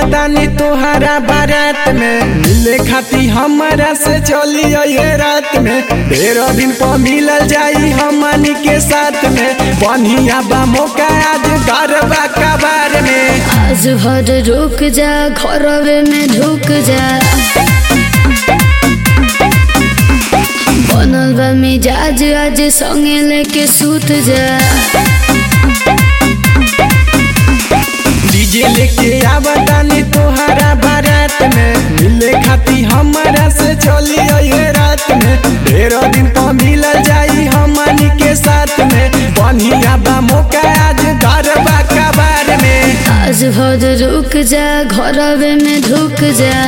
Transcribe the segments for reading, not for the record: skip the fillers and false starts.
आवतानी तोहरा बारात में मिले खाती हमारा से चली ये रात में ढेर दिन पर मिलल जाई हमनी के साथ में बढ़िया बा मौका आज गरबा कबार में। आज भर रुक जा घरवे में ढुक जा बनल बा मिजाज आज संगे लेके सूत जा डीजे लेके आवतानी तोहरा बारात में मिले खाती हमारा से चली ये रात में ढेर दिन पर मिलल जाई हमनी के साथ में बढ़िया बा मौका आज गरबा कबार में। आज भर रुक जा घरवे में ढुक जा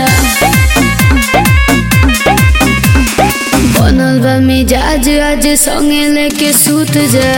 बनल बा मिजाज आज संगे लेके सूत जा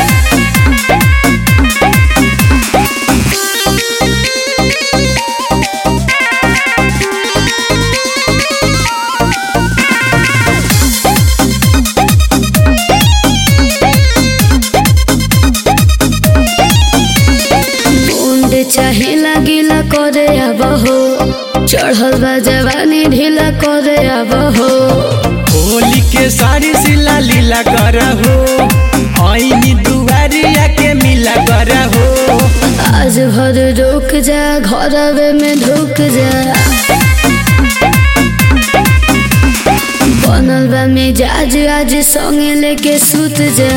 चाहे लागिला करे अब हो चढ़ल बा जवानी ढीला करे अब हो होली के साड़ी सिला लीला कर हो आईनी दुआरिया के मिला कर हो। आज भर रुक जा घरवे में ढुक जा बनल बा मिजाज आज संगे लेके सूत जा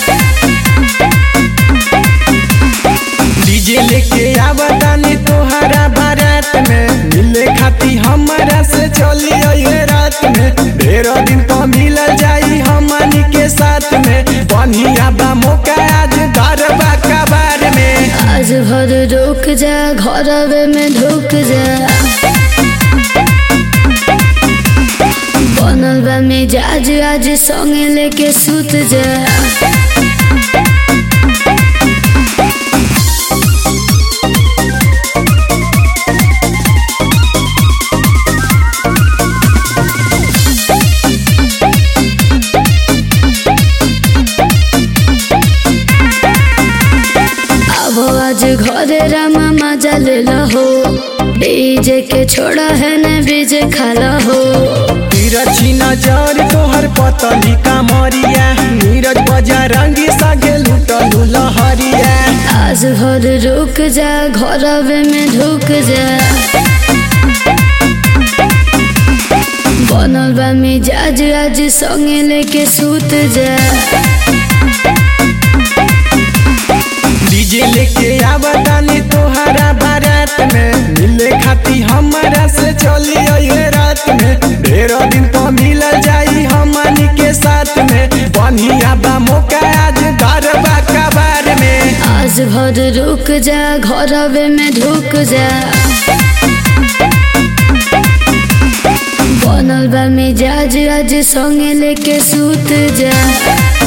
डीजे लेके आवतानी तोहरा बारात में मिले खाती हमारा से चली ये रात में ढेर दिन पर मिलल जाई हमनी के साथ में बढ़िया बा मौका आज गरबा कबार में। आज भर रुक जा घरवे में ढुक जा बनल बा मिजाज आज संगे लेके सूत जा आज घरे रामा मजा ले हो डीजे के छोड़ा है न बीजे खाला हो तिरछी नजर तोहर पतली कमरिया नीरज बजरंगी सगे लुटलू लहरिया। आज भर रुक जा घरवे में ढुक जा बनल बा मिजाज आज संगे लेके सूत जा डीजे लेके आवतानी तोहरा बारात में मिले खाती हमारा से चली ये रात में ढेर दिन पर मिलल जाई हमनी के साथ में बढ़िया बा मौका आज गरबा कबार में। आज भर रुक जा घरवे में ढुक जा बनल बा मिजाज आज संगे लेके सूत जा।